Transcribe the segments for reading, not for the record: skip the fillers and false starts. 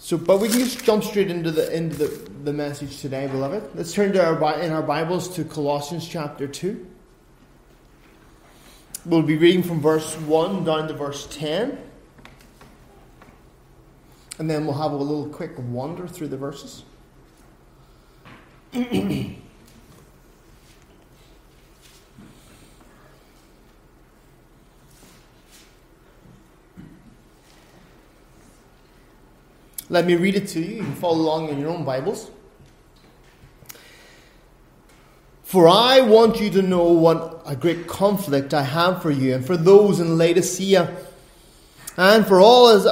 But we can just jump straight into the message today, beloved. Let's turn to our Bibles to Colossians chapter 2. We'll be reading from verse 1 down to verse 10. And then we'll have a little quick wander through the verses. Let me read it to you. You can follow along in your own Bibles. For I want you to know what a great conflict I have for you and for those in Laodicea, and for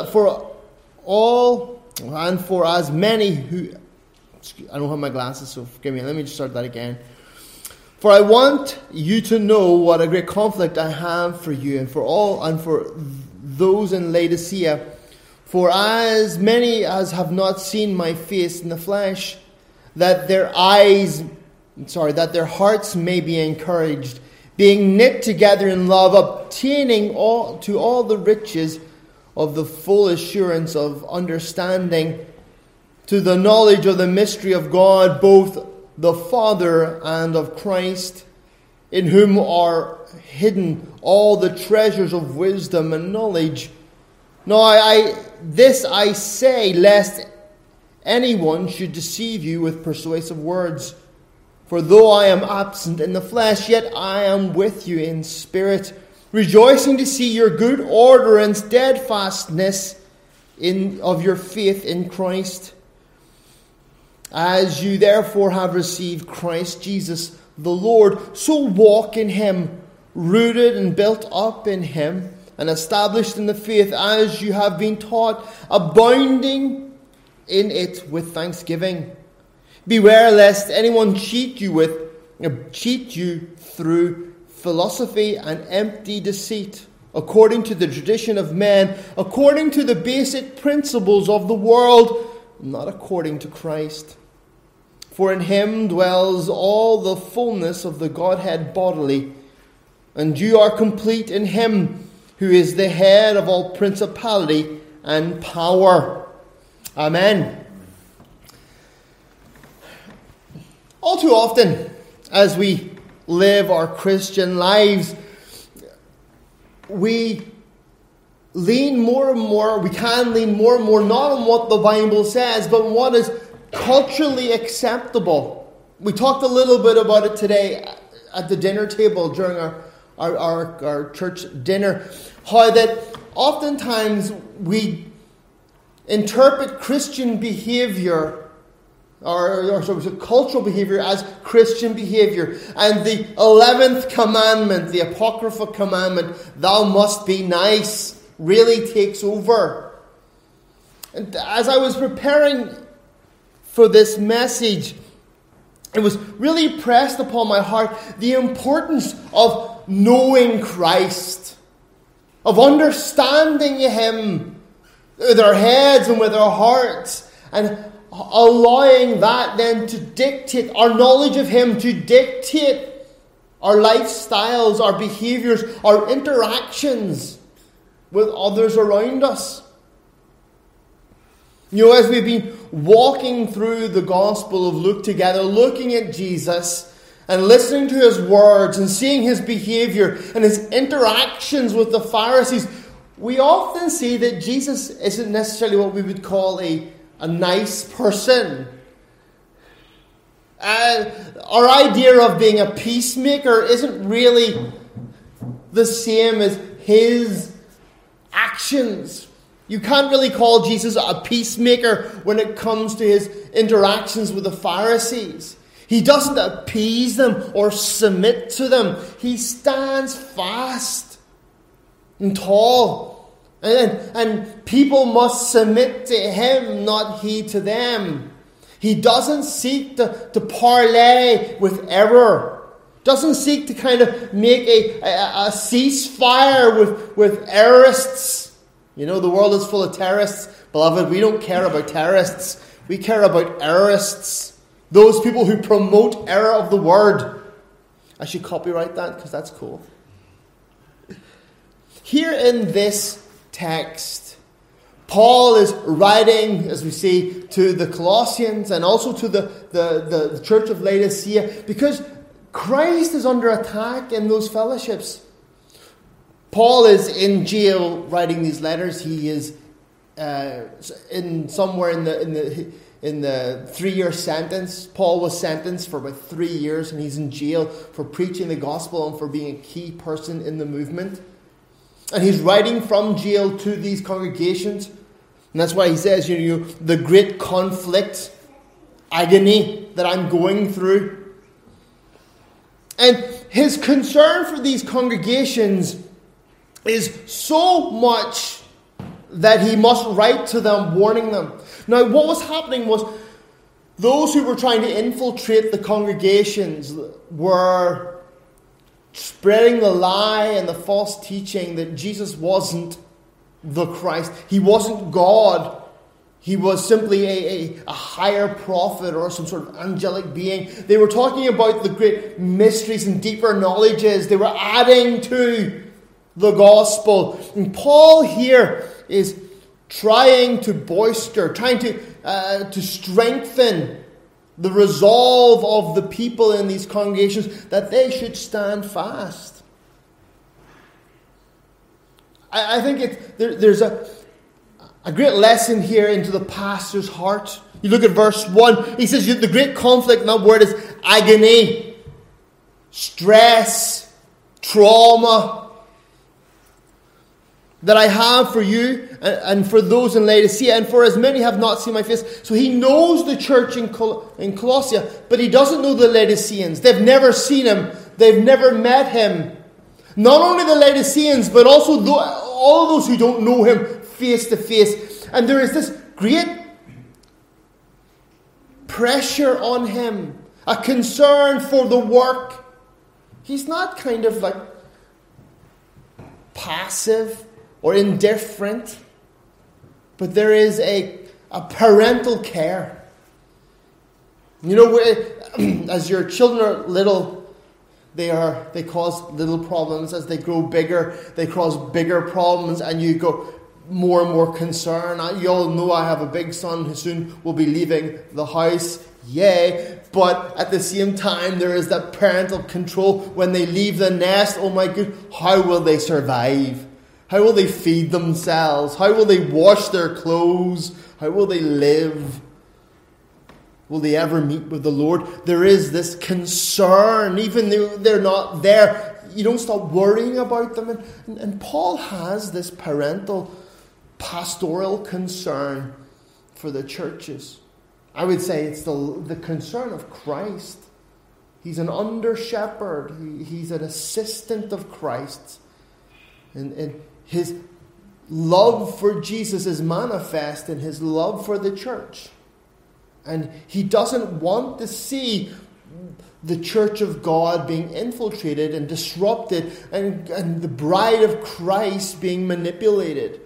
as many who... I don't have my glasses, so forgive me. Let me just start that again. For I want you to know what a great conflict I have for you and for those in Laodicea. For as many as have not seen my face in the flesh, that their hearts may be encouraged, being knit together in love, obtaining all the riches of the full assurance of understanding, to the knowledge of the mystery of God, both the Father and of Christ, in whom are hidden all the treasures of wisdom and knowledge. Now I say, lest anyone should deceive you with persuasive words. For though I am absent in the flesh, yet I am with you in spirit, rejoicing to see your good order and steadfastness of your faith in Christ. As you therefore have received Christ Jesus the Lord, so walk in him, rooted and built up in him, and established in the faith as you have been taught, abounding in it with thanksgiving. Beware lest anyone cheat you through philosophy and empty deceit, according to the tradition of men, according to the basic principles of the world, not according to Christ. For in him dwells all the fullness of the Godhead bodily, and you are complete in him, who is the head of all principality and power. Amen. All too often, as we live our Christian lives, we can lean more and more, not on what the Bible says, but what is culturally acceptable. We talked a little bit about it today at the dinner table during our church dinner, how that oftentimes we interpret Christian behavior or cultural behavior as Christian behavior. And the 11th commandment, the Apocrypha commandment, thou must be nice, really takes over. And as I was preparing for this message, it was really pressed upon my heart the importance of knowing Christ, of understanding him with our heads and with our hearts, and allowing that then to dictate our knowledge of him, to dictate our lifestyles, our behaviors, our interactions with others around us. As we've been walking through the Gospel of Luke together, looking at Jesus and listening to his words and seeing his behavior and his interactions with the Pharisees, we often see that Jesus isn't necessarily what we would call a nice person. Our idea of being a peacemaker isn't really the same as his actions. You can't really call Jesus a peacemaker when it comes to his interactions with the Pharisees. He doesn't appease them or submit to them. He stands fast and tall. And people must submit to him, not he to them. He doesn't seek to parley with error. Doesn't seek to kind of make a ceasefire with errorists. The world is full of terrorists. Beloved, we don't care about terrorists. We care about errorists. Those people who promote error of the word. I should copyright that because that's cool. Here in this text, Paul is writing, as we see, to the Colossians and also to the church of Laodicea, because Christ is under attack in those fellowships. Paul is in jail writing these letters. He is somewhere in the 3-year sentence. Paul was sentenced for about 3 years, and he's in jail for preaching the gospel and for being a key person in the movement. And he's writing from jail to these congregations. And that's why he says, the great conflict, agony that I'm going through. And his concern for these congregations is so much that he must write to them, warning them. Now, what was happening was those who were trying to infiltrate the congregations were spreading the lie and the false teaching that Jesus wasn't the Christ. He wasn't God. He was simply a higher prophet or some sort of angelic being. They were talking about the great mysteries and deeper knowledges. They were adding to the gospel. And Paul here is trying to bolster, trying to strengthen the resolve of the people in these congregations that they should stand fast. I think there's a great lesson here into the pastor's heart. You look at verse 1. He says the great conflict, and that word is agony, stress, trauma, that I have for you and for those in Laodicea, and for as many have not seen my face. So he knows the church in Colossia, but he doesn't know the Laodiceans. They've never seen him. They've never met him. Not only the Laodiceans, but also all those who don't know him face to face. And there is this great pressure on him, a concern for the work. He's not kind of like passive or indifferent, but there is a parental care. As your children are little, they cause little problems. As they grow bigger, they cause bigger problems, and you go more and more concerned. You all know I have a big son who soon will be leaving the house. Yay! But at the same time, there is that parental control when they leave the nest. Oh my God, how will they survive? How will they feed themselves? How will they wash their clothes? How will they live? Will they ever meet with the Lord? There is this concern, even though they're not there. You don't stop worrying about them. And Paul has this parental, pastoral concern for the churches. I would say it's the concern of Christ. He's an under-shepherd. He's an assistant of Christ. And his love for Jesus is manifest in his love for the church. And he doesn't want to see the church of God being infiltrated and disrupted and the bride of Christ being manipulated.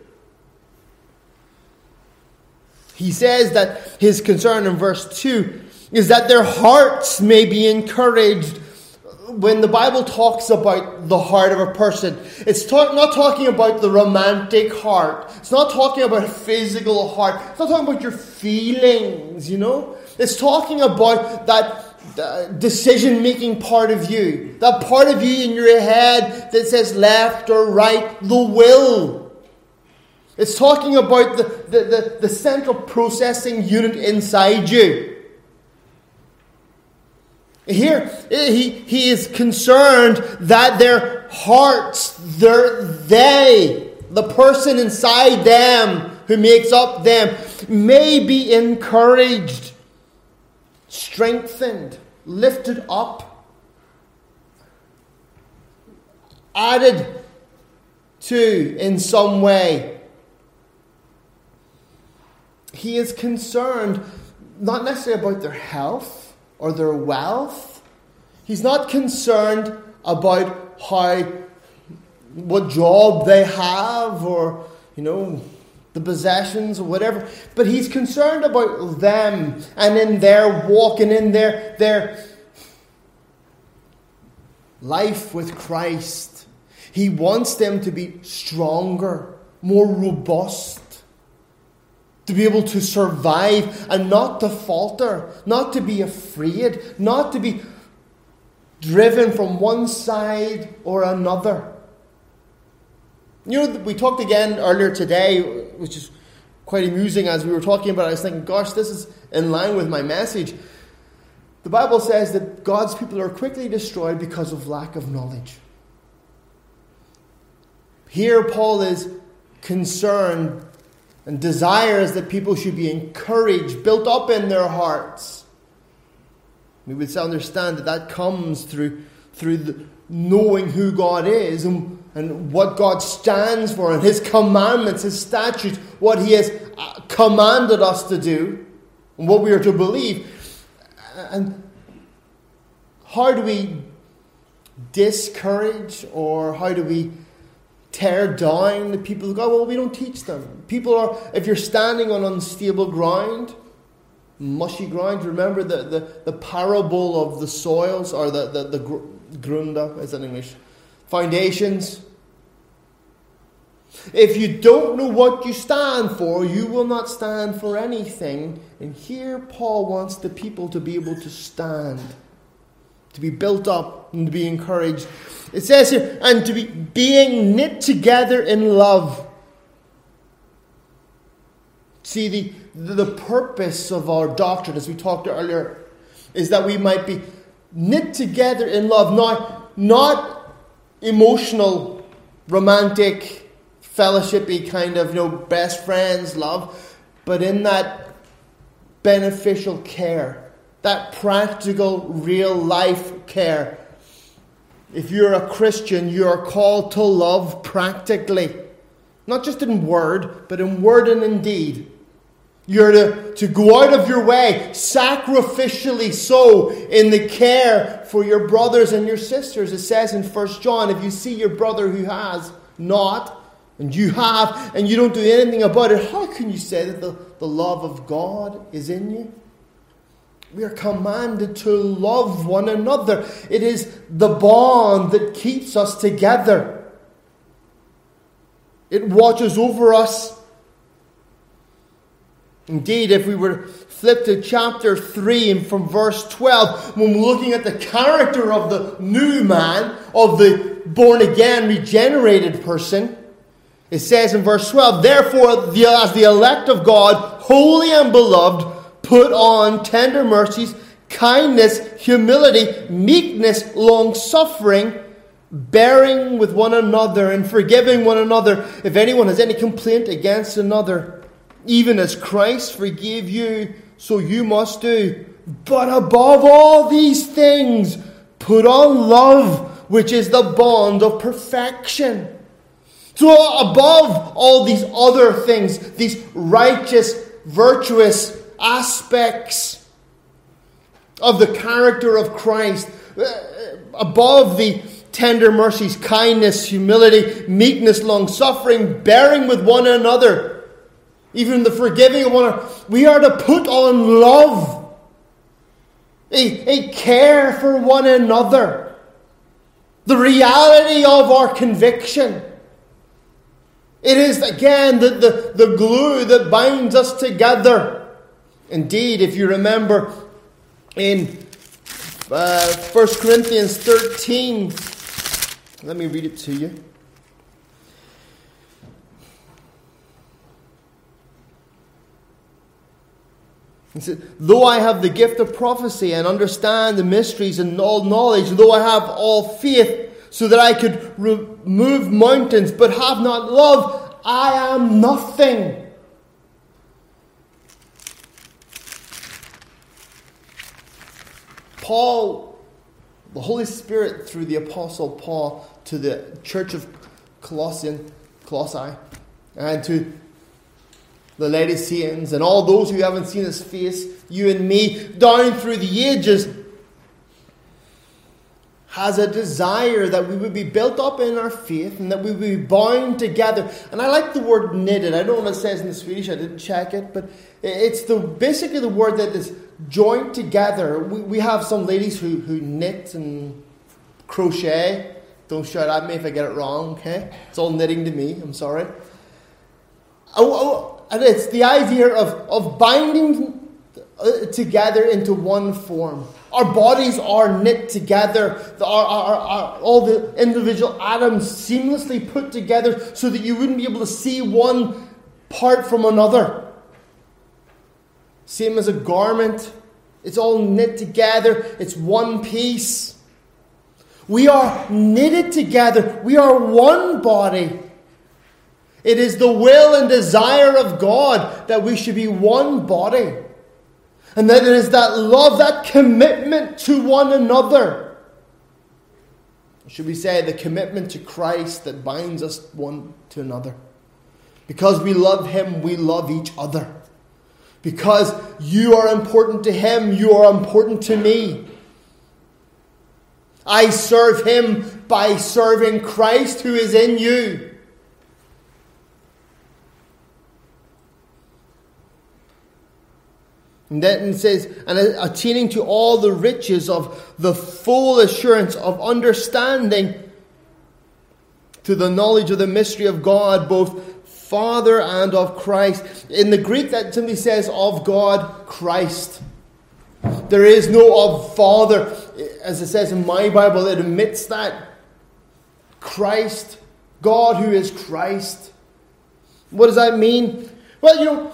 He says that his concern in verse 2 is that their hearts may be encouraged. When the Bible talks about the heart of a person, it's not talking about the romantic heart. It's not talking about a physical heart. It's not talking about your feelings, It's talking about that decision-making part of you. That part of you in your head that says left or right, the will. It's talking about the central processing unit inside you. Here, he is concerned that their hearts, the person inside them who makes up them, may be encouraged, strengthened, lifted up, added to in some way. He is concerned not necessarily about their health or their wealth. He's not concerned about what job they have or, the possessions or whatever. But he's concerned about them and in their walk and in their life with Christ. He wants them to be stronger, more robust. to be able to survive and not to falter, not to be afraid, not to be driven from one side or another. You know, we talked again earlier today, which is quite amusing as we were talking about it. I was thinking, gosh, this is in line with my message. The Bible says that God's people are quickly destroyed because of lack of knowledge. Here Paul is concerned and desires that people should be encouraged, built up in their hearts. We would understand that comes through knowing who God is and what God stands for and His commandments, His statutes, what He has commanded us to do and what we are to believe. And how do we discourage or how do we tear down the people of God? Well, we don't teach them. People are, if you're standing on unstable ground, mushy ground, remember the parable of the soils, or the grunda, is that in English? Foundations. If you don't know what you stand for, you will not stand for anything. And here Paul wants the people to be able to stand, to be built up and to be encouraged. It says here, and to be being knit together in love. See, the purpose of our doctrine, as we talked earlier, is that we might be knit together in love. Not emotional, romantic, fellowshipy kind of, best friends love, but in that beneficial care, that practical, real life care. If you're a Christian, you are called to love practically. Not just in word, but in word and in deed. You're to go out of your way, sacrificially so, in the care for your brothers and your sisters. It says in 1 John, if you see your brother who has not, and you have, and you don't do anything about it, how can you say that the love of God is in you? We are commanded to love one another. It is the bond that keeps us together. It watches over us. Indeed, if we were flip to chapter 3 and from verse 12, when we're looking at the character of the new man, of the born-again, regenerated person, it says in verse 12, therefore, as the elect of God, holy and beloved, put on tender mercies, kindness, humility, meekness, long-suffering, bearing with one another and forgiving one another if anyone has any complaint against another. Even as Christ forgave you, so you must do. But above all these things, put on love, which is the bond of perfection. So above all these other things, these righteous, virtuous aspects of the character of Christ, above the tender mercies, kindness, humility, meekness, long-suffering, bearing with one another, even the forgiving of one another, we are to put on love, a care for one another, the reality of our conviction. It is, again, the glue that binds us together. Indeed, if you remember in 1 Corinthians 13, let me read it to you. He said, though I have the gift of prophecy and understand the mysteries and all knowledge, though I have all faith so that I could remove mountains, but have not love, I am nothing. Paul, the Holy Spirit through the Apostle Paul to the church of Colossae, and to the Laodiceans, and all those who haven't seen His face, you and me, down through the ages, has a desire that we would be built up in our faith and that we would be bound together. And I like the word knitted. I don't know what it says in the Swedish. I didn't check it, but it's basically the word that is joined together. We have some ladies who knit and crochet. Don't shout at me if I get it wrong, okay? It's all knitting to me. I'm sorry. And it's the idea of binding together into one form. Our bodies are knit together. All the individual atoms seamlessly put together so that you wouldn't be able to see one part from another. Same as a garment. It's all knit together. It's one piece. We are knitted together. We are one body. It is the will and desire of God that we should be one body. And that it is that love, that commitment to one another. Should we say the commitment to Christ that binds us one to another. Because we love Him, we love each other. Because you are important to Him, you are important to me. I serve Him by serving Christ who is in you. And then it says, and attaining to all the riches of the full assurance of understanding to the knowledge of the mystery of God, both Father and of Christ. In the Greek, that simply says of God, Christ. There is no of Father. As it says in my Bible, it omits that. Christ. God who is Christ. What does that mean? Well,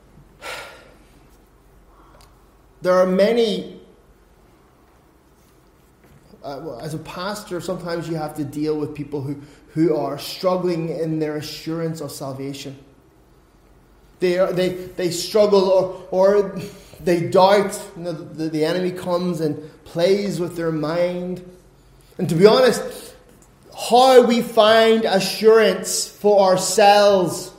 there are many, as a pastor, sometimes you have to deal with people who are struggling in their assurance of salvation. They struggle or they doubt. The enemy comes and plays with their mind. And to be honest, how we find assurance for ourselves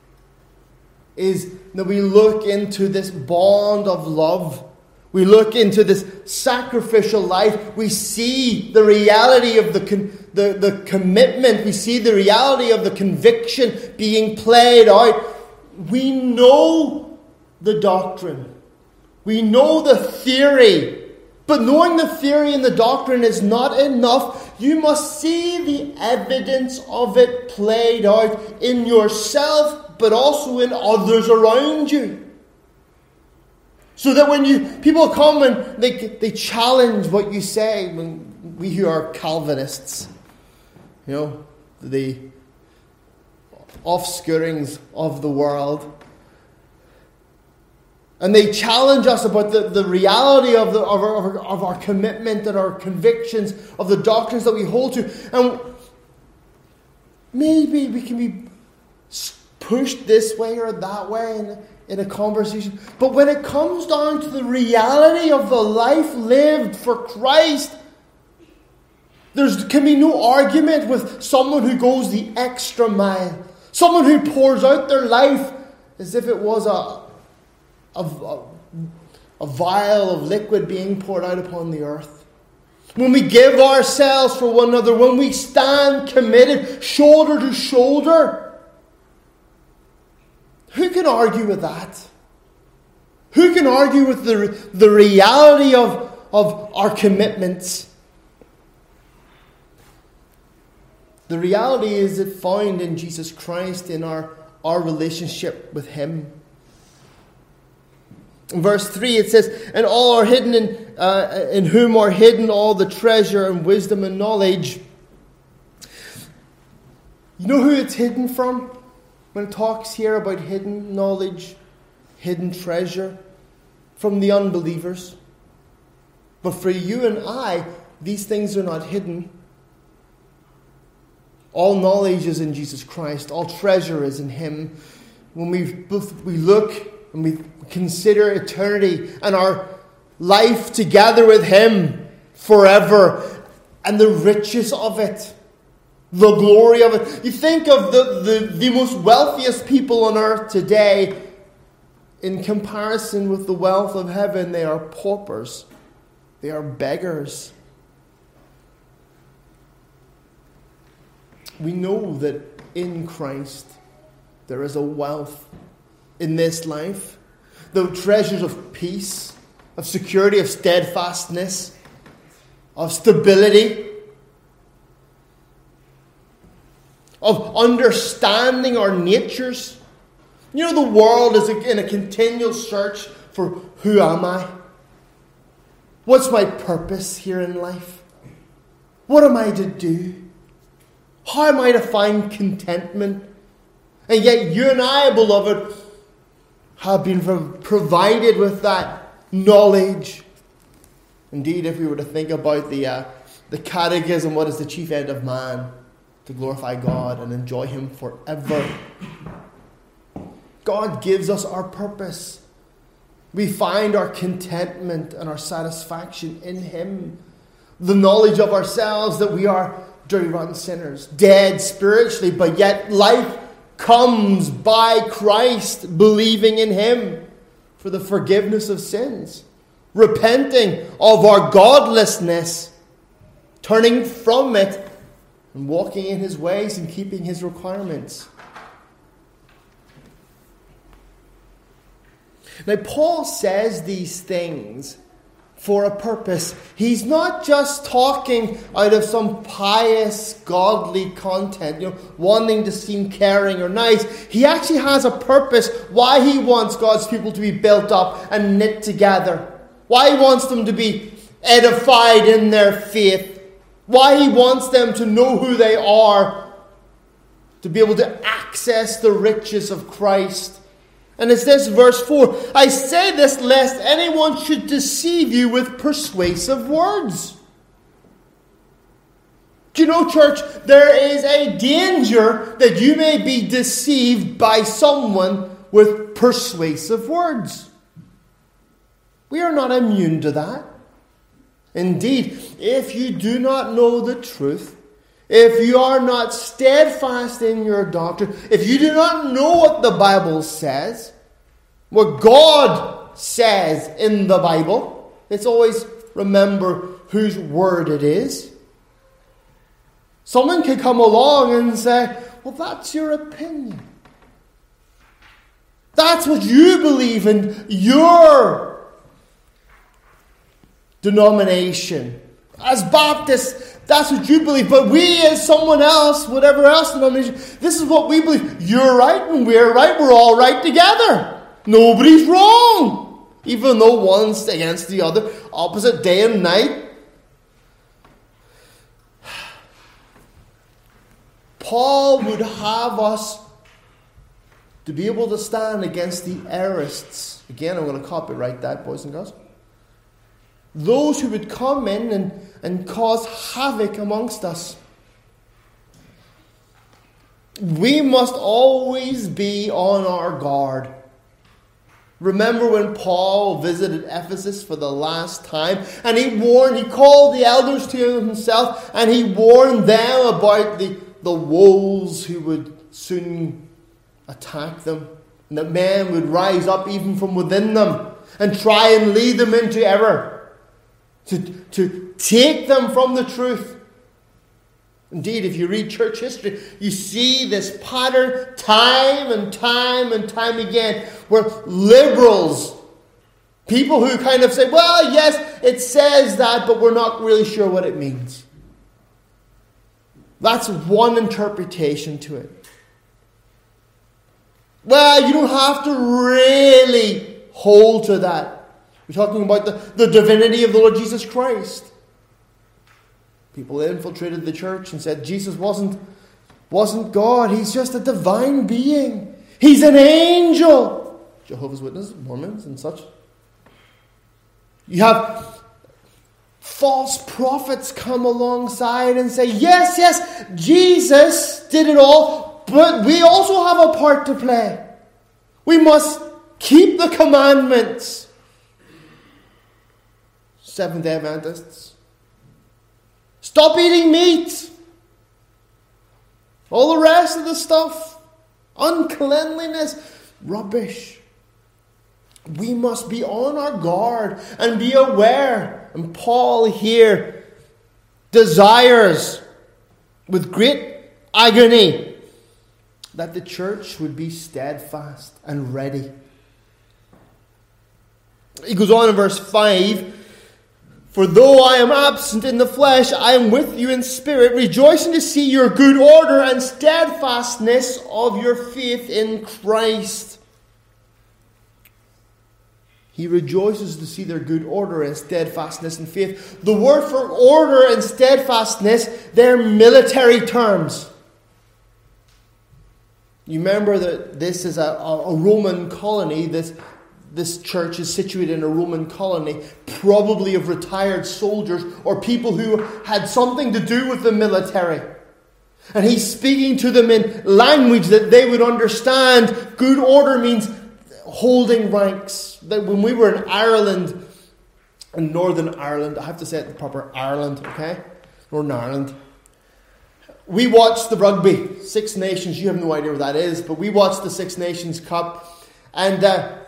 is that we look into this bond of love. We look into this sacrificial life. We see the reality of the commitment. We see the reality of the conviction being played out. We know the doctrine. We know the theory. But knowing the theory and the doctrine is not enough. You must see the evidence of it played out in yourself, but also in others around you. So that when people come and they challenge what you say, when we who are Calvinists, the offscourings of the world, and they challenge us about the reality of our commitment and our convictions of the doctrines that we hold to, and maybe we can be pushed this way or that way in a conversation. But when it comes down to the reality of the life lived for Christ, there can be no argument with someone who goes the extra mile. Someone who pours out their life as if it was a vial of liquid being poured out upon the earth. When we give ourselves for one another, when we stand committed, shoulder to shoulder, who can argue with that? Who can argue with the reality of our commitments? The reality is it found in Jesus Christ, in our relationship with Him. In verse 3 it says, and all are hidden in whom are hidden all the treasure and wisdom and knowledge. You know who it's hidden from? When it talks here about hidden knowledge, hidden treasure, from the unbelievers. But for you and I, these things are not hidden. All knowledge is in Jesus Christ. All treasure is in Him. When we look and we consider eternity and our life together with Him forever and the riches of it, the glory of it. You think of the most wealthiest people on earth today, in comparison with the wealth of heaven, they are paupers. They are beggars. We know that in Christ there is a wealth in this life. The treasures of peace, of security, of steadfastness, of stability, of understanding our natures, You know, the world is in a continual search for who am I? What's my purpose here in life? What am I to do? How am I to find contentment? And yet you and I, beloved, have been provided with that knowledge. Indeed, if we were to think about the catechism, what is the chief end of man? To glorify God and enjoy Him forever. God gives us our purpose. We find our contentment and our satisfaction in Him. The knowledge of ourselves that we are dirty, rotten sinners, dead spiritually, but yet life comes by Christ, believing in Him for the forgiveness of sins, repenting of our godlessness, turning from it, and walking in His ways and keeping His requirements. Now, Paul says these things for a purpose. He's not just talking out of some pious, godly content, wanting to seem caring or nice. He actually has a purpose why he wants God's people to be built up and knit together. Why he wants them to be edified in their faith. Why he wants them to know who they are. To be able to access the riches of Christ. And it's this, verse 4. I say this lest anyone should deceive you with persuasive words. Do you know, church, there is a danger that you may be deceived by someone with persuasive words. We are not immune to that. Indeed, if you do not know the truth, if you are not steadfast in your doctrine, if you do not know what the Bible says, what God says in the Bible, let's always remember whose word it is. Someone can come along and say, well, that's your opinion. That's what you believe in your denomination. As Baptists, that's what you believe. But we as someone else, whatever else denomination, this is what we believe. You're right and we're right. We're all right together. Nobody's wrong. Even though one's against the other, opposite day and night. Paul would have us to be able to stand against the errorists. Again, I'm going to copyright that, boys and girls. Those who would come in and cause havoc amongst us. We must always be on our guard. Remember when Paul visited Ephesus for the last time, and he called the elders to himself, and he warned them about the wolves who would soon attack them, and that men would rise up even from within them and try and lead them into error. To take them from the truth. Indeed, if you read church history, you see this pattern time and time and time again, where liberals, people who kind of say, well, yes, it says that, but we're not really sure what it means. That's one interpretation to it. Well, you don't have to really hold to that. We're talking about the divinity of the Lord Jesus Christ. People infiltrated the church and said Jesus wasn't God. He's just a divine being. He's an angel. Jehovah's Witnesses, Mormons and such. You have false prophets come alongside and say, yes, Jesus did it all, but we also have a part to play. We must keep the commandments. Seventh-day Adventists. Stop eating meat. All the rest of the stuff. Uncleanliness. Rubbish. We must be on our guard and be aware. And Paul here desires with great agony that the church would be steadfast and ready. He goes on in verse 5. For though I am absent in the flesh, I am with you in spirit, rejoicing to see your good order and steadfastness of your faith in Christ. He rejoices to see their good order and steadfastness in faith. The word for order and steadfastness, they're military terms. You remember that this is a Roman colony. This church is situated in a Roman colony, probably of retired soldiers or people who had something to do with the military. And he's speaking to them in language that they would understand. Good order means holding ranks. That when we were in Ireland, in Northern Ireland, I have to say it the proper Ireland, okay? Northern Ireland. We watched the rugby, Six Nations. You have no idea what that is, but we watched the Six Nations Cup. And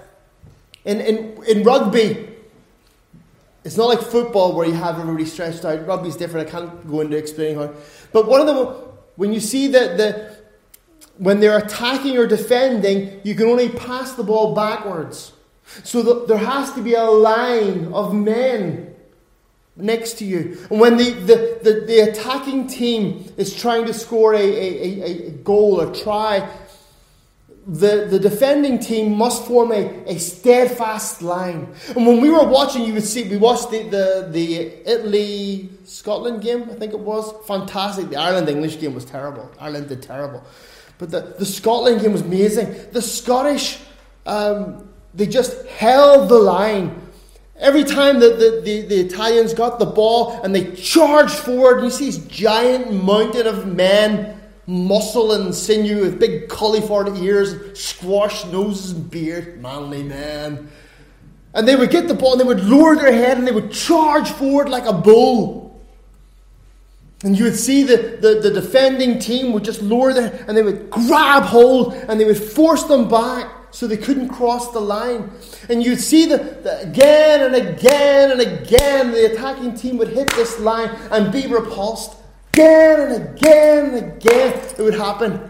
in rugby, it's not like football where you have everybody stretched out. Rugby's different. I can't go into explaining how. But one of them, when you see that when they're attacking or defending, you can only pass the ball backwards. So there has to be a line of men next to you. And when the attacking team is trying to score a goal or try, the defending team must form a steadfast line. And when we were watching, you would see, we watched the Italy-Scotland game, I think it was. Fantastic. The Ireland-English game was terrible. Ireland did terrible. But the Scotland game was amazing. The Scottish, they just held the line. Every time that the Italians got the ball and they charged forward, and you see this giant mountain of men, muscle and sinew with big cauliflower ears, squashed noses and beard, manly men. And they would get the ball and they would lower their head and they would charge forward like a bull. And you would see the defending team would just lower their head and they would grab hold and they would force them back so they couldn't cross the line. And you'd see the again and again and again the attacking team would hit this line and be repulsed. Again and again and again it would happen.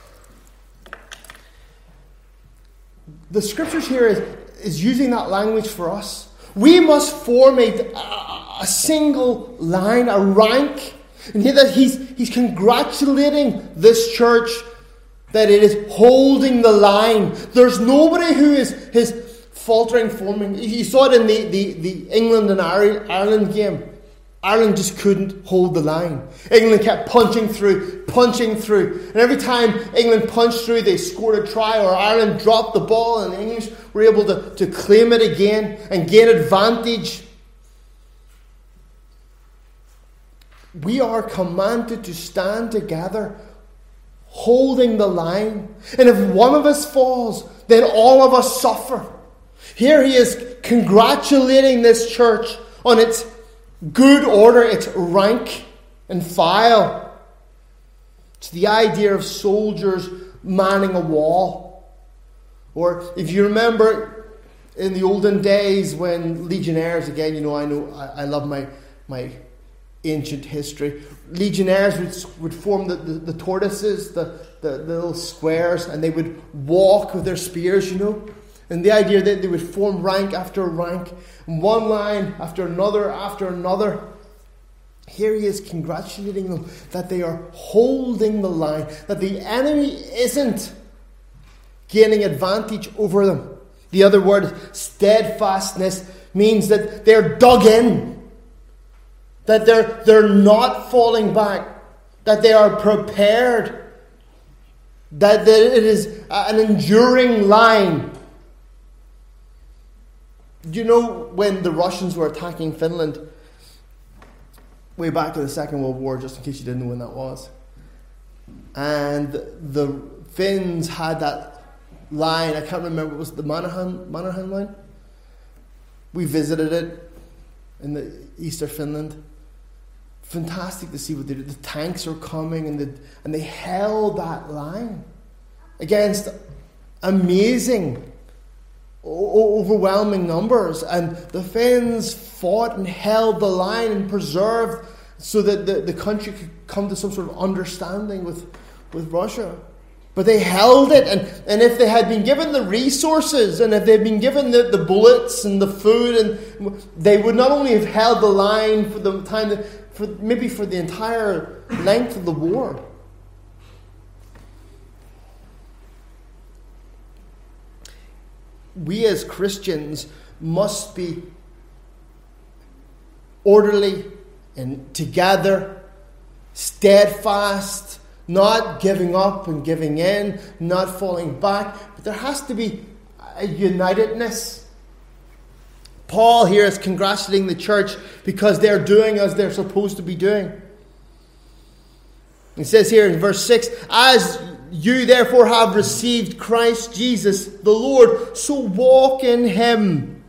The scriptures here is using that language for us. We must form a single line, a rank. And here that he's congratulating this church that it is holding the line. There's nobody who is faltering, forming. You saw it in the England and Ireland game. Ireland just couldn't hold the line. England kept punching through. And every time England punched through, they scored a try, or Ireland dropped the ball, and the English were able to claim it again and gain advantage. We are commanded to stand together, holding the line. And if one of us falls, then all of us suffer. Here he is congratulating this church on its good order, its rank and file. It's the idea of soldiers manning a wall. Or if you remember in the olden days when legionnaires, again, I love my ancient history. Legionnaires would form the tortoises, the little squares, and they would walk with their spears, And the idea that they would form rank after rank, one line after another. Here he is congratulating them that they are holding the line, that the enemy isn't gaining advantage over them. The other word, steadfastness, means that they're dug in, that they're not falling back, that they are prepared, that it is an enduring line. Do you know when the Russians were attacking Finland, way back in the Second World War, just in case you didn't know when that was, and the Finns had that line, I can't remember, it was the Mannerheim line? We visited it in the east of Finland. Fantastic to see what they did. The tanks are coming and they held that line against amazing, overwhelming numbers, and the Finns fought and held the line and preserved so that the country could come to some sort of understanding with Russia. But they held it, and if they had been given the resources, and if they had been given the bullets and the food, and they would not only have held the line for the time, for the entire length of the war. We as Christians must be orderly and together, steadfast, not giving up and giving in, not falling back. But there has to be a unitedness. Paul here is congratulating the church because they're doing as they're supposed to be doing. He says here in verse 6, as you therefore have received Christ Jesus the Lord, so walk in him.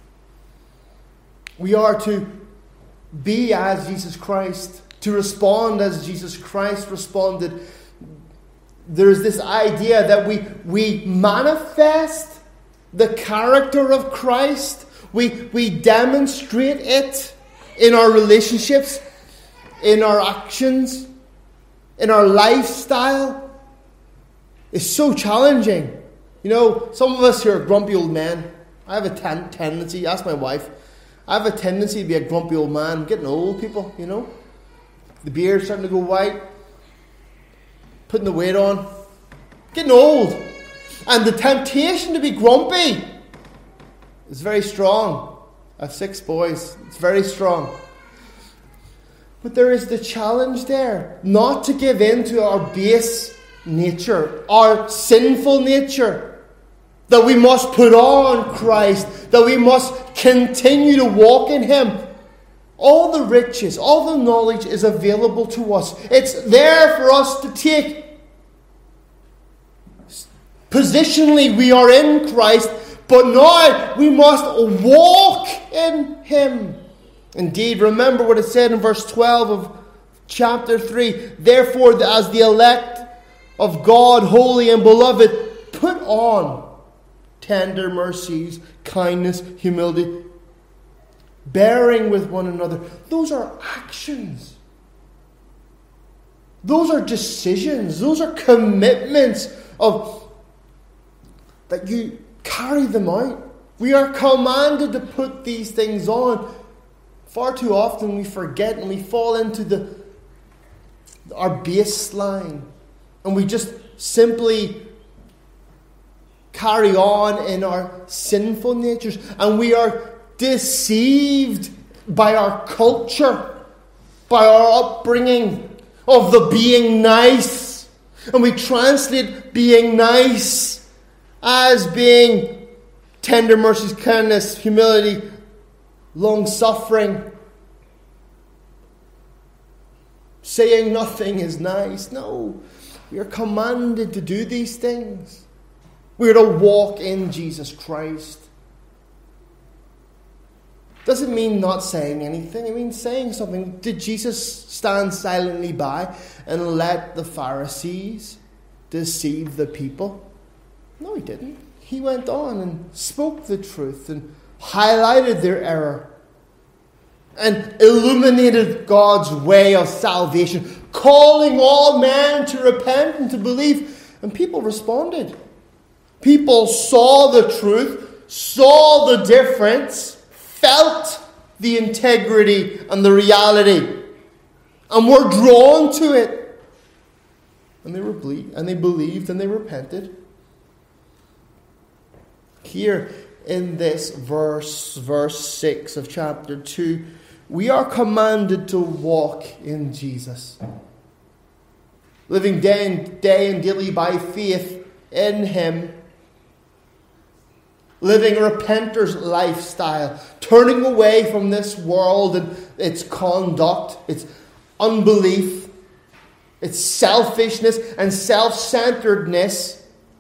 We are to be as Jesus Christ, to respond as Jesus Christ responded. There is this idea that we manifest the character of Christ. We demonstrate it in our relationships, in our actions, in our lifestyle. It's so challenging. You know, some of us here are grumpy old men. I have a tendency, ask my wife, I have a tendency to be a grumpy old man. I'm getting old, people, you know. The beard's starting to go white. Putting the weight on. Getting old. And the temptation to be grumpy is very strong. I have 6 boys. It's very strong. But there is the challenge there. Not to give in to our base nature. Our sinful nature. That we must put on Christ. That we must continue to walk in him. All the riches, all the knowledge is available to us. It's there for us to take. Positionally, we are in Christ, but now we must walk in him. Indeed, remember what it said in verse 12 of chapter 3. Therefore, as the elect of God, holy and beloved, put on tender mercies, kindness, humility, bearing with one another. Those are actions. Those are decisions. Those are commitments that you carry them out. We are commanded to put these things on. Far too often we forget and we fall into our baseline. And we just simply carry on in our sinful natures. And we are deceived by our culture, by our upbringing of the being nice. And we translate being nice as being tender mercies, kindness, humility, long-suffering. Saying nothing is nice. No, we are commanded to do these things. We are to walk in Jesus Christ. Doesn't mean not saying anything. It means saying something. Did Jesus stand silently by and let the Pharisees deceive the people? No, he didn't. He went on and spoke the truth and highlighted their error and illuminated God's way of salvation, calling all men to repent and to believe. And people responded. People saw the truth, saw the difference, felt the integrity and the reality, and were drawn to it. And they believed and they repented. Here in this verse 6 of chapter 2, we are commanded to walk in Jesus. Living day and daily by faith in him. Living a repenter's lifestyle. Turning away from this world and its conduct, its unbelief, its selfishness and self-centeredness.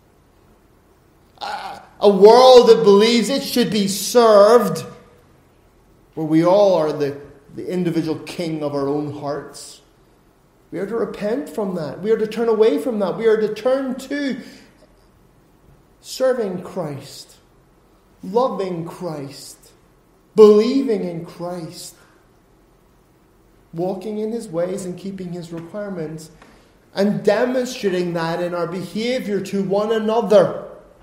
A world that believes it should be served, where we all are the individual king of our own hearts. We are to repent from that. We are to turn away from that. We are to turn to serving Christ, loving Christ, believing in Christ, walking in his ways and keeping his requirements, and demonstrating that in our behavior to one another.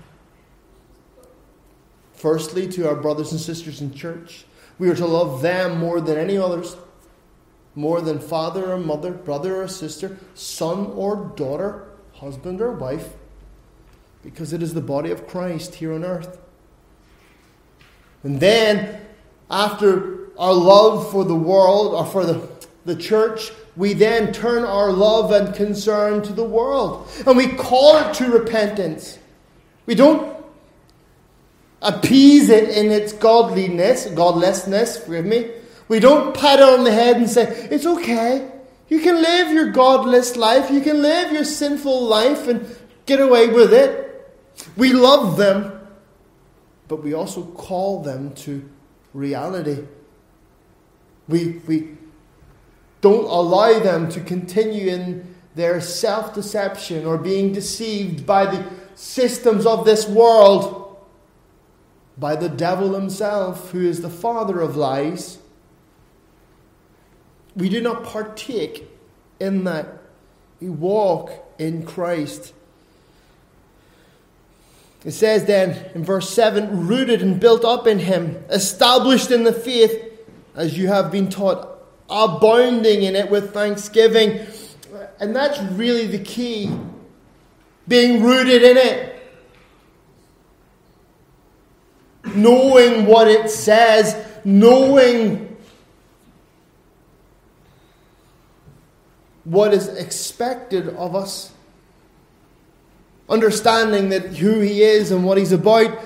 Firstly, to our brothers and sisters in church. We are to love them more than any others. More than father or mother, brother or sister, son or daughter, husband or wife. Because it is the body of Christ here on earth. And then, after our love for the world, or for the church, we then turn our love and concern to the world. And we call it to repentance. We don't appease it in its godlessness, forgive me. We don't pat it on the head and say, it's okay. You can live your godless life. You can live your sinful life and get away with it. We love them, but we also call them to reality. We don't allow them to continue in their self-deception or being deceived by the systems of this world, by the devil himself, who is the father of lies. We do not partake in that. We walk in Christ. It says then in verse 7, rooted and built up in him, established in the faith, as you have been taught, abounding in it with thanksgiving. And that's really the key. Being rooted in it. Knowing what it says. Knowing what is expected of us. Understanding that who he is and what he's about.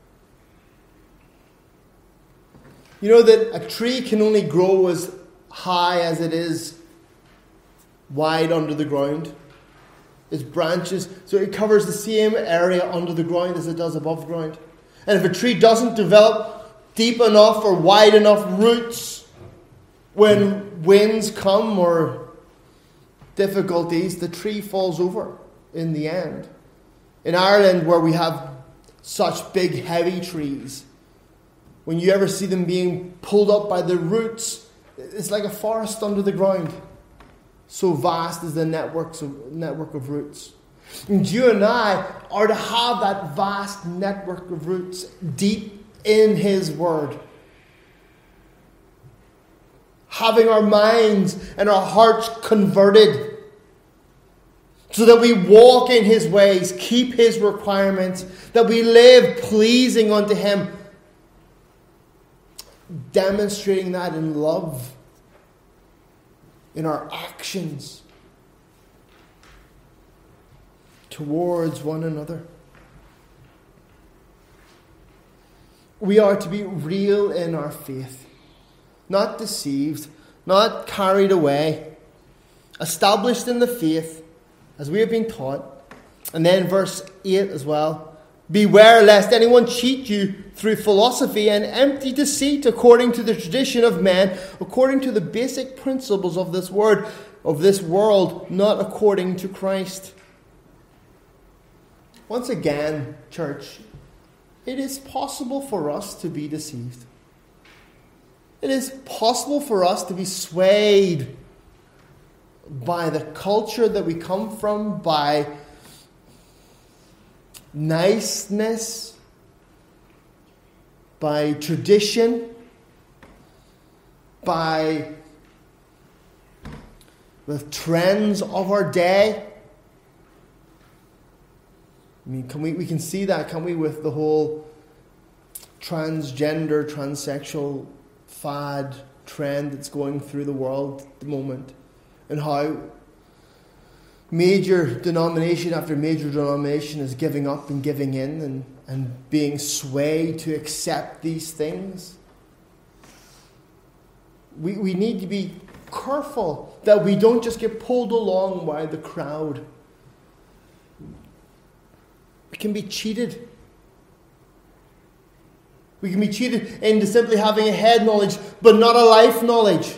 You know that a tree can only grow as high as it is wide under the ground. Its branches, so it covers the same area under the ground as it does above ground. And if a tree doesn't develop deep enough or wide enough roots, when winds come or difficulties, the tree falls over in the end. In Ireland, where we have such big, heavy trees, when you ever see them being pulled up by the roots, it's like a forest under the ground. So vast is the network of roots. And you and I are to have that vast network of roots deep in his word. Having our minds and our hearts converted so that we walk in his ways, keep his requirements, that we live pleasing unto him, demonstrating that in love, in our actions towards one another. We are to be real in our faith, not deceived, not carried away, established in the faith as we have been taught. And then verse 8 as well. Beware lest anyone cheat you through philosophy and empty deceit according to the tradition of men, according to the basic principles of this world, not according to Christ. Once again, church, it is possible for us to be deceived. It is possible for us to be swayed by the culture that we come from, by niceness, by tradition, by the trends of our day. I mean, we can see that, can't we, with the whole transgender, transsexual fad trend that's going through the world at the moment, and how major denomination after major denomination is giving up and giving in and being swayed to accept these things. We need to be careful that we don't just get pulled along by the crowd. We can be cheated. We can be cheated into simply having a head knowledge, but not a life knowledge.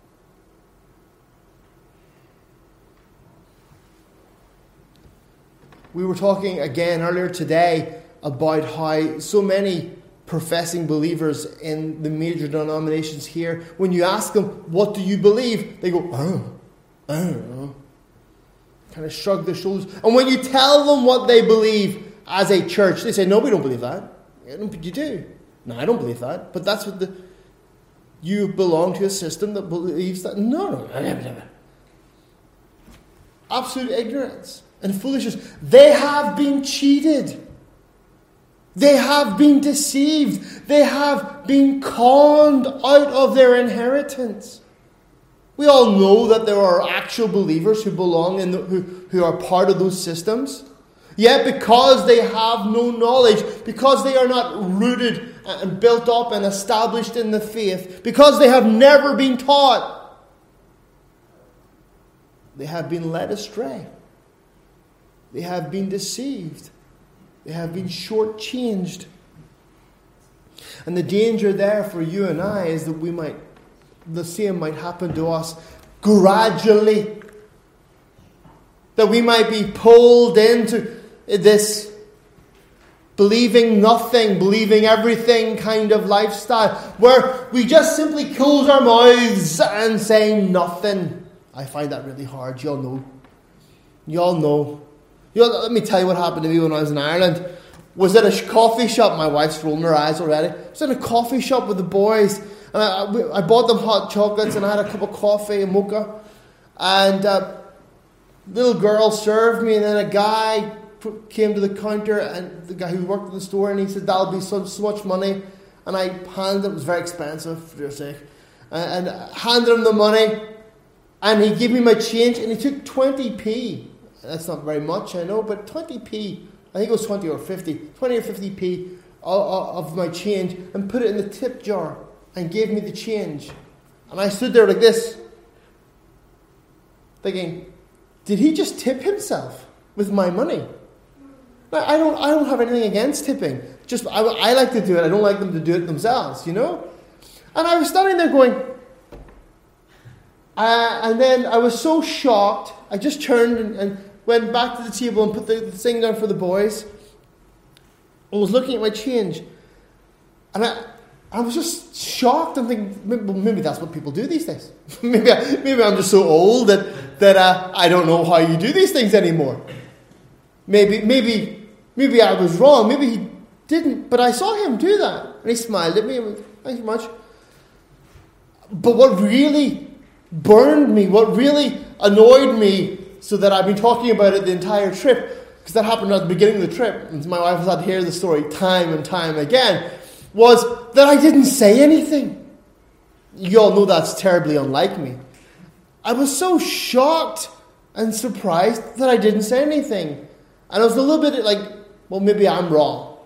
We were talking again earlier today about how so many professing believers in the major denominations here, when you ask them, what do you believe? They go, I don't know. Kind of shrug their shoulders. And when you tell them what they believe as a church, they say, no, we don't believe that. You do. No, I don't believe that. But that's what you belong to a system that believes that. No. Absolute ignorance and foolishness. They have been cheated. They have been deceived. They have been conned out of their inheritance. We all know that there are actual believers who belong in who are part of those systems. Yet because they have no knowledge, because they are not rooted and built up and established in the faith, because they have never been taught, they have been led astray. They have been deceived. They have been shortchanged. And the danger there for you and I is that the same might happen to us gradually. That we might be pulled into this believing nothing, believing everything kind of lifestyle, where we just simply close our mouths and say nothing. I find that really hard. You all know. Let me tell you what happened to me when I was in Ireland. Was at a coffee shop. My wife's rolling her eyes already. I was in a coffee shop with the boys, and I bought them hot chocolates, and I had a cup of coffee, a mocha, and little girl served me, and then a guy came to the counter, and the guy who worked in the store, and he said, "That'll be so much money," and I handed him. It was very expensive, for your sake, and handed him the money, and he gave me my change, and he took 20p. That's not very much, I know, but 20p, I think it was 20 or 50p of my change, and put it in the tip jar, and gave me the change. And I stood there like this, thinking, did he just tip himself with my money? Now, I don't have anything against tipping. Just I like to do it. I don't like them to do it themselves, And I was standing there going, and then I was so shocked, I just turned and went back to the table and put the thing down for the boys, and was looking at my change. And I was just shocked and thinking, maybe that's what people do these days. maybe I'm just so old that I don't know how you do these things anymore. Maybe I was wrong. Maybe he didn't. But I saw him do that. And he smiled at me and went, "Thank you much." But what really burned me, what really annoyed me, so that I've been talking about it the entire trip, because that happened at the beginning of the trip, and my wife has had to hear the story time and time again, was that I didn't say anything. You all know that's terribly unlike me. I was so shocked and surprised that I didn't say anything. And I was a little bit like, well, maybe I'm wrong.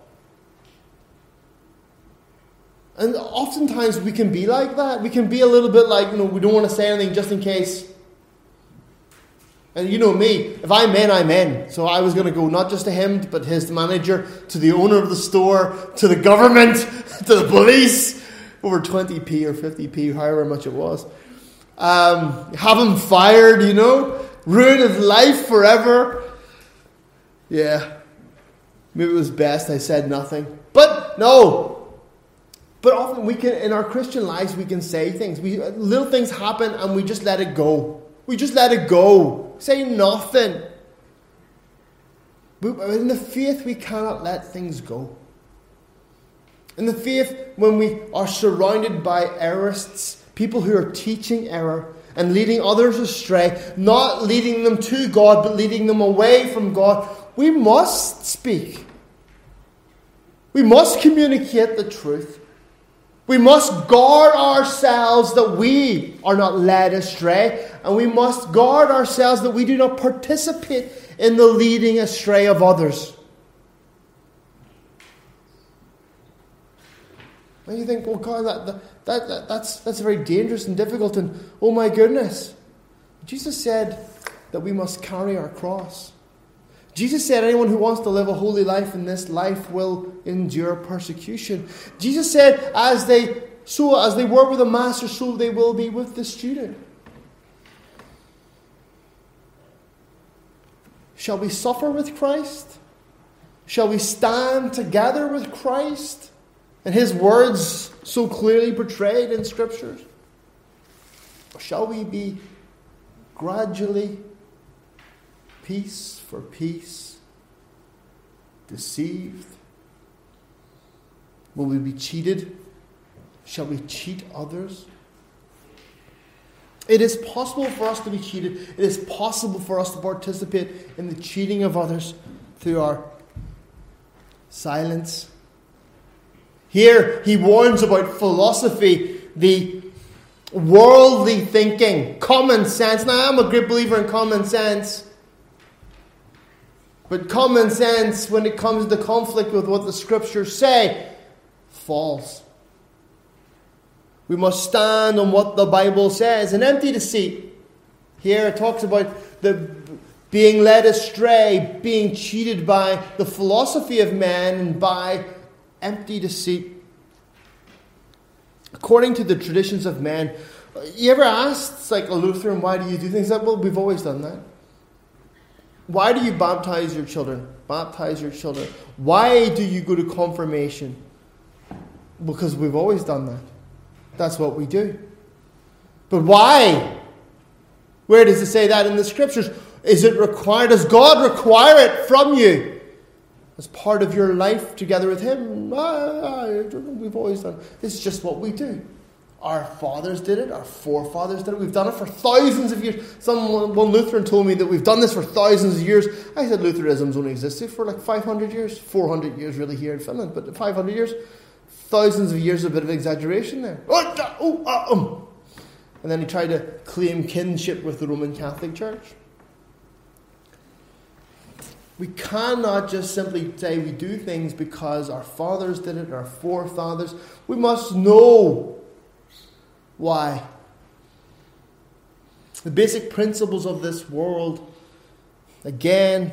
And oftentimes we can be like that. We can be a little bit like, we don't want to say anything just in case. And you know me, if I'm in, I'm in. So I was going to go not just to him, but his manager, to the owner of the store, to the government, to the police, over 20p or 50p, however much it was. Have him fired, ruin his life forever. Yeah, maybe it was best I said nothing. But no. But often we can, in our Christian lives, we can say things. Little things happen and we just let it go. We just let it go. Say nothing. But in the faith, we cannot let things go. In the faith, when we are surrounded by errorists, people who are teaching error and leading others astray, not leading them to God, but leading them away from God, we must speak. We must communicate the truth. We must guard ourselves that we are not led astray, and we must guard ourselves that we do not participate in the leading astray of others. And you think, well, God, that's very dangerous and difficult, and oh my goodness. Jesus said that we must carry our cross. Jesus said anyone who wants to live a holy life in this life will endure persecution. Jesus said as they were with the master, so they will be with the student. Shall we suffer with Christ? Shall we stand together with Christ? And his words so clearly portrayed in Scriptures? Or shall we be gradually, piece for piece, deceived? Will we be cheated? Shall we cheat others? It is possible for us to be cheated. It is possible for us to participate in the cheating of others through our silence, Here he warns about philosophy, the worldly thinking, common sense. Now, I'm a great believer in common sense. But common sense, when it comes to conflict with what the Scriptures say, false. We must stand on what the Bible says. An empty deceit. Here it talks about the being led astray, being cheated by the philosophy of men and by empty deceit. According to the traditions of men, you ever asked, like a Lutheran, why do you do things like that? Well, we've always done that. Why do you baptize your children? Baptize your children. Why do you go to confirmation? Because we've always done that. That's what we do. But why? Where does it say that in the Scriptures? Is it required? Does God require it from you as part of your life together with Him? We've always done it. This is just what we do. Our fathers did it. Our forefathers did it. We've done it for thousands of years. One Lutheran told me that we've done this for thousands of years. I said Lutheranism's only existed for like 500 years. 400 years really here in Finland, but 500 years. Thousands of years, a bit of exaggeration there. And then he tried to claim kinship with the Roman Catholic Church. We cannot just simply say we do things because our fathers did it, our forefathers. We must know why. The basic principles of this world, again,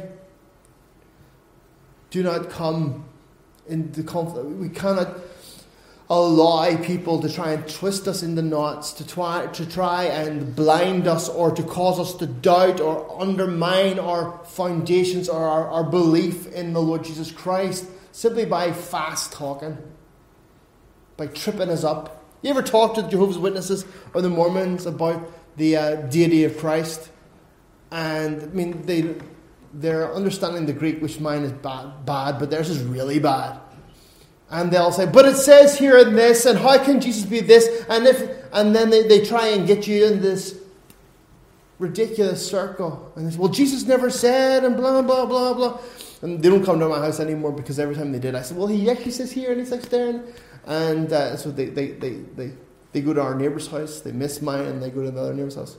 do not come into conflict. We cannot allow people to try and twist us into knots, to try and blind us or to cause us to doubt or undermine our foundations or our belief in the Lord Jesus Christ simply by fast talking, by tripping us up. You ever talk to the Jehovah's Witnesses or the Mormons about the deity of Christ? And I mean, they're understanding the Greek, which mine is bad, but theirs is really bad. And they'll say, but it says here in this, and how can Jesus be this? And then they try and get you in this ridiculous circle. And they say, well, Jesus never said, and blah, blah, blah, blah. And they don't come to my house anymore because every time they did, I said, well, he actually says here, and he's like staring. And so they go to our neighbour's house, they miss mine, and they go to the other neighbour's house.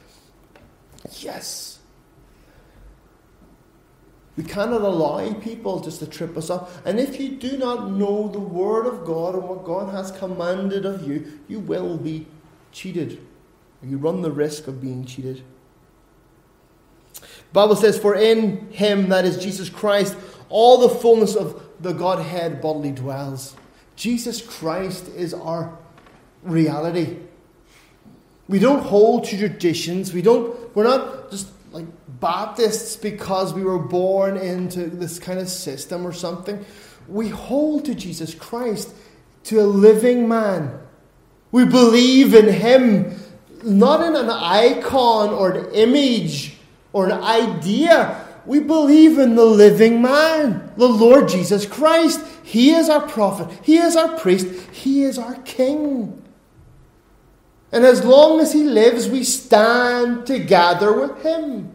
Yes. We cannot allow people just to trip us up. And if you do not know the Word of God and what God has commanded of you, you will be cheated. You run the risk of being cheated. The Bible says, for in Him, that is Jesus Christ, all the fullness of the Godhead bodily dwells. Jesus Christ is our reality. We don't hold to traditions. We're not just like Baptists because we were born into this kind of system or something. We hold to Jesus Christ, to a living man. We believe in Him, not in an icon or an image or an idea. We believe in the living man, the Lord Jesus Christ. He is our prophet. He is our priest. He is our king. And as long as He lives, we stand together with Him.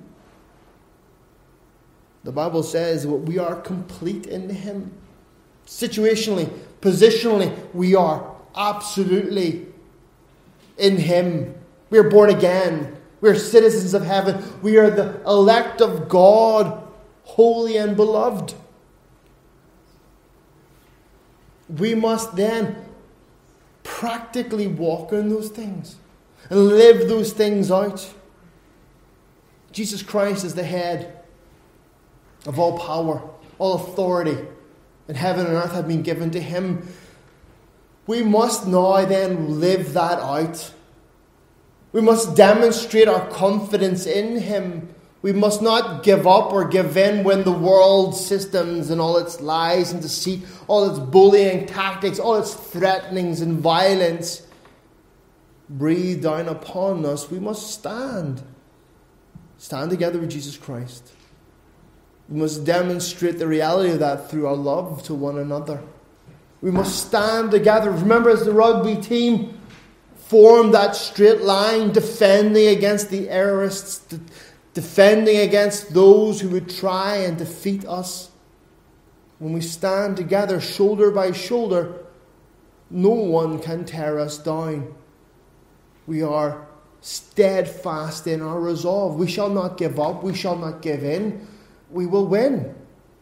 The Bible says that we are complete in Him. Situationally, positionally, we are absolutely in Him. We are born again. We are citizens of heaven. We are the elect of God, holy and beloved. We must then practically walk in those things and live those things out. Jesus Christ is the head of all power, all authority in heaven and earth have been given to Him. We must now then live that out. We must demonstrate our confidence in Him. We must not give up or give in when the world systems and all its lies and deceit, all its bullying tactics, all its threatenings and violence breathe down upon us. We must stand together with Jesus Christ. We must demonstrate the reality of that through our love to one another. We must stand together. Remember, as the rugby team formed that straight line, defending against the errorists, defending against those who would try and defeat us. When we stand together, shoulder by shoulder, No one can tear us down. We are steadfast in our resolve. We shall not give up. We shall not give in. We will win.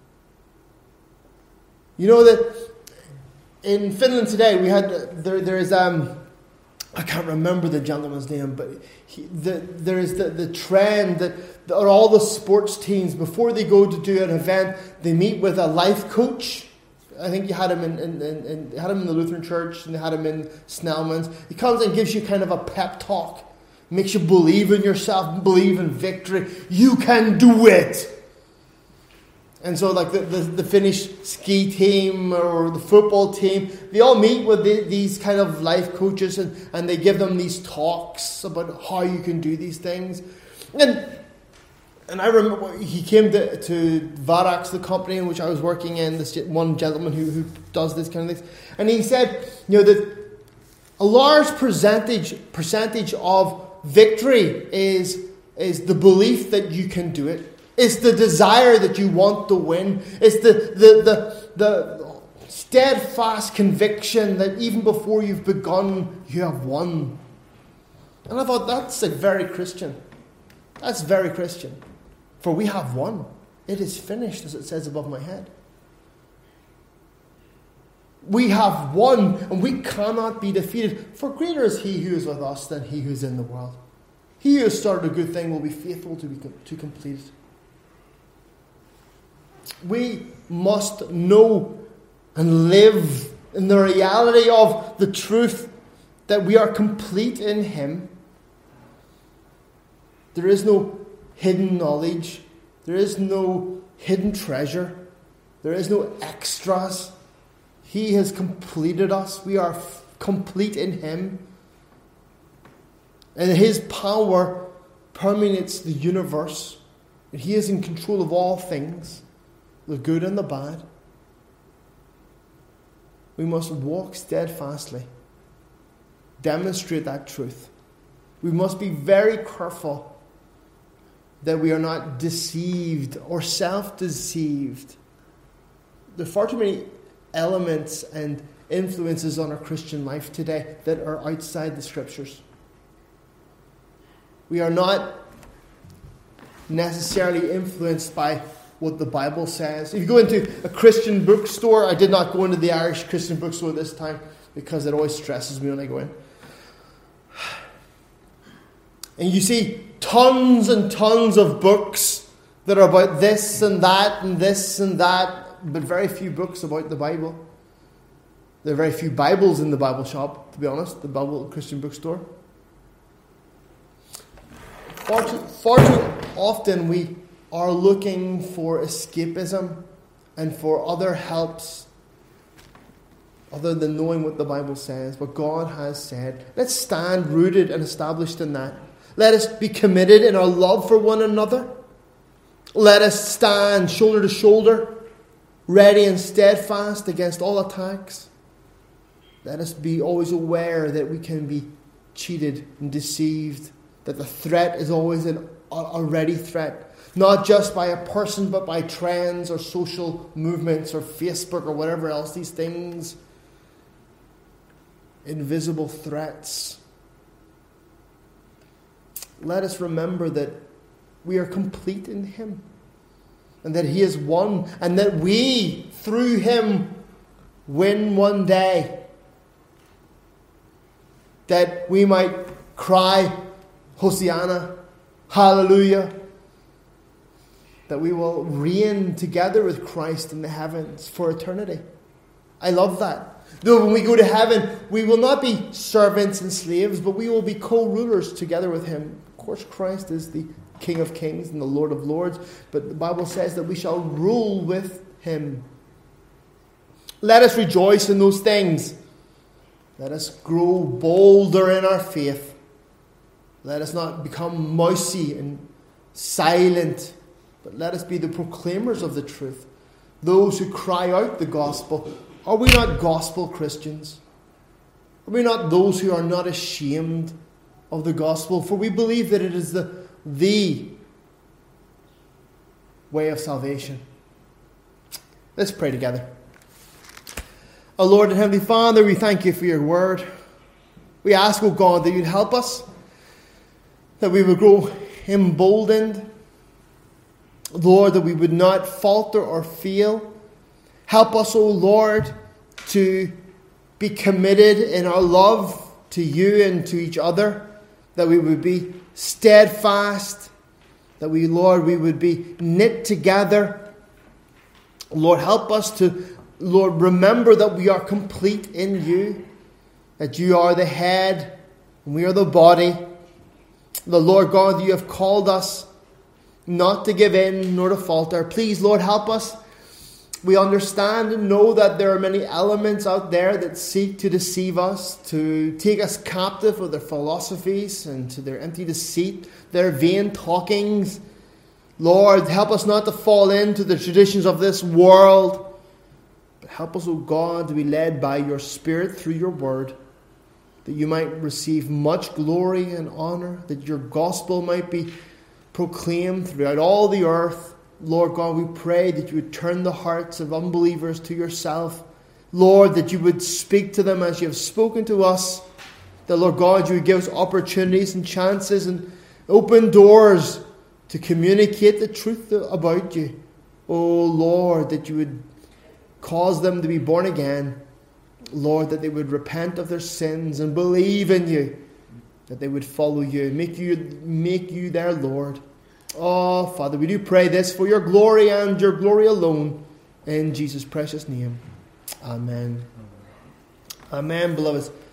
You know that in Finland today, we had there is I can't remember the gentleman's name, but there is the trend that all the sports teams, before they go to do an event, they meet with a life coach. I think you had him in the Lutheran Church, and they had him in Snellman's. He comes and gives you kind of a pep talk, makes you believe in yourself, believe in victory. You can do it. And so, like the Finnish ski team or the football team, they all meet with these kind of life coaches, and they give them these talks about how you can do these things. And I remember he came to Varax, the company in which I was working in, this one gentleman who does this kind of things. And he said, that a large percentage of victory is the belief that you can do it. It's the desire that you want to win. It's the steadfast conviction that even before you've begun, you have won. And I thought, that's very Christian. That's very Christian. For we have won. It is finished, as it says above my head. We have won, and we cannot be defeated. For greater is he who is with us than he who is in the world. He who has started a good thing will be faithful to complete it. We must know and live in the reality of the truth that we are complete in him. There is no hidden knowledge. There is no hidden treasure. There is no extras. He has completed us. We are complete in him. And his power permeates the universe. And he is in control of all things, the good and the bad. We must walk steadfastly, demonstrate that truth. We must be very careful that we are not deceived or self-deceived. There are far too many elements and influences on our Christian life today that are outside the Scriptures. We are not necessarily influenced by what the Bible says. If you go into a Christian bookstore, I did not go into the Irish Christian bookstore this time because it always stresses me when I go in. And you see tons and tons of books that are about this and that and this and that, but very few books about the Bible. There are very few Bibles in the Bible shop, to be honest, the Bible Christian bookstore. Far too often we are looking for escapism and for other helps other than knowing what the Bible says, what God has said. Let's stand rooted and established in that. Let us be committed in our love for one another. Let us stand shoulder to shoulder, ready and steadfast against all attacks. Let us be always aware that we can be cheated and deceived, that the threat is always a ready threat, not just by a person, but by trends or social movements or Facebook or whatever else, these things, invisible threats. Let us remember that we are complete in him, and that he has won, and that we, through him, win one day. That we might cry, Hosanna, Hallelujah. That we will reign together with Christ in the heavens for eternity. I love that. Though when we go to heaven, we will not be servants and slaves, but we will be co-rulers together with him. Of course, Christ is the King of Kings and the Lord of Lords, but the Bible says that we shall rule with him. Let us rejoice in those things. Let us grow bolder in our faith. Let us not become mousy and silent, but let us be the proclaimers of the truth. Those who cry out the gospel. Are we not gospel Christians? Are we not those who are not ashamed of the gospel? For we believe that it is the way of salvation. Let's pray together. Our Lord and Heavenly Father, we thank you for your word. We ask, O God, that you'd help us, that we would grow emboldened. Lord, that we would not falter or fail. Help us, O Lord, to be committed in our love to you and to each other, that we would be steadfast, that we, Lord, we would be knit together. Lord, help us to, Lord, remember that we are complete in you, that you are the head and we are the body. The Lord God, you have called us not to give in nor to falter. Please, Lord, help us. We understand and know that there are many elements out there that seek to deceive us, to take us captive of their philosophies and to their empty deceit, their vain talkings. Lord, help us not to fall into the traditions of this world, but help us, O God, to be led by your Spirit through your word, that you might receive much glory and honor, that your gospel might be proclaimed throughout all the earth. Lord God, we pray that you would turn the hearts of unbelievers to yourself. Lord, that you would speak to them as you have spoken to us. That, Lord God, you would give us opportunities and chances and open doors to communicate the truth about you. Oh, Lord, that you would cause them to be born again. Lord, that they would repent of their sins and believe in you. That they would follow you, make you their Lord. Oh, Father, we do pray this for your glory and your glory alone. In Jesus' precious name. Amen. Amen, beloveds.